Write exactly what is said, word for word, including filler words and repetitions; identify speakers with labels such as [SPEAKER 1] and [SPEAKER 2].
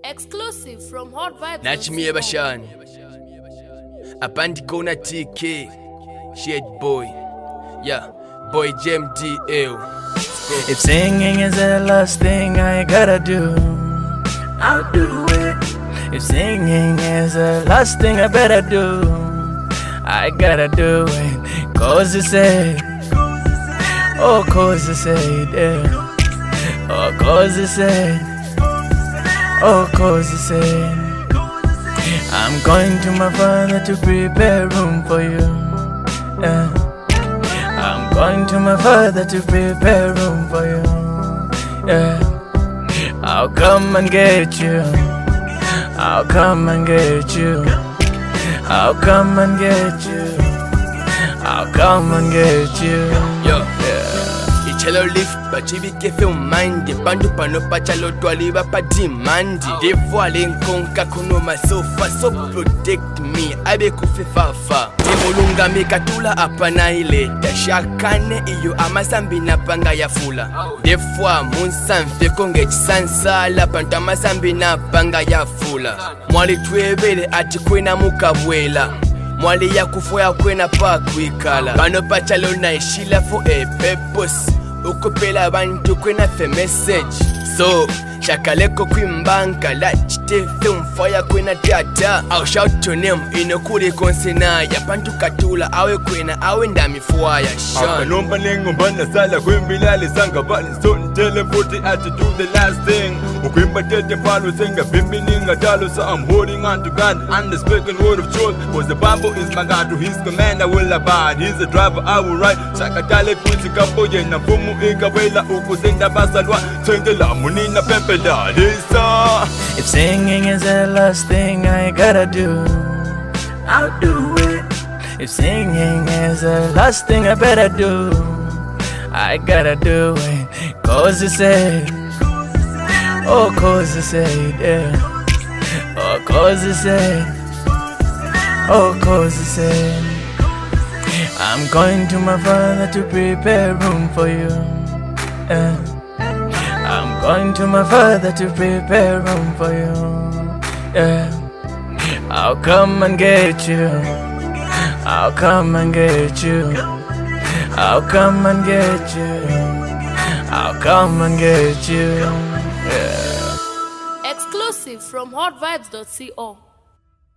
[SPEAKER 1] Exclusive from Hot Vibes.
[SPEAKER 2] Nachimie Bashan. Apandi Kona T K. Shade Boy. Yeah. Boy Jem D L.
[SPEAKER 3] If singing is the last thing I gotta do, I'll do it. If singing is the last thing I better do, I gotta do it. Cause you said, oh, cause you said, yeah. Oh, cause you said, oh, cause you said, I'm going to my father to prepare room for you. Yeah. I'm going to my father to prepare room for you. Yeah. I'll come and get you. I'll come and get you. I'll come and get you. I'll come and get you.
[SPEAKER 2] Yo, yeah. Ichelo lift, but chibi kefe umandi. Bandu pano pachalo twaliba pa dimandi. Devoile nkonka kuno masofa, so protect me. Abe kufe fafa. Temulunga mikatula apana ileta. Shakane iyo amasambi na panga ya fula. Defwa munsanfe konge chisansala. Pantu amasambi na panga ya fula. Mwali twebele ati kwena mukabwela. Mwali ya kufoya kwena pa kwikala. Bano pachalo na ishila for a purpose. Ukupela bantu kwena fe message. So shakaleko kwimbanka la chite film fire kwena tata. I'll shout to name inokuri konsena ya bantu katula awe kwena awe ndami fuaya shan.
[SPEAKER 4] Akanomba nengo mbana sala kwimbilali sanga bali son tell forty at to do the last thing. Ukwimba tete palo senga bimbi ninga dalo, so I'm holding on to God and the spoken word of truth. Cause the Bible is my God, to his command I will abide. He's the driver I will ride. Shakatale kwisi kapo yena fumu ikawela ukuzenda basalwa. Tengela munina pempela lisa.
[SPEAKER 3] If singing is the last thing I gotta do, I'll do it. If singing is the last thing I better do, I gotta do it. Cause you said, oh, cause you said, yeah. Oh, cause you said, oh, cause you said, I'm going to my father to prepare room for you. Yeah. I'm going to my father to prepare room for you. Yeah. I'll come and get you. I'll come and get you. I'll come and get you. I'll come and get you. Yeah.
[SPEAKER 1] Exclusive from hot vibes dot co.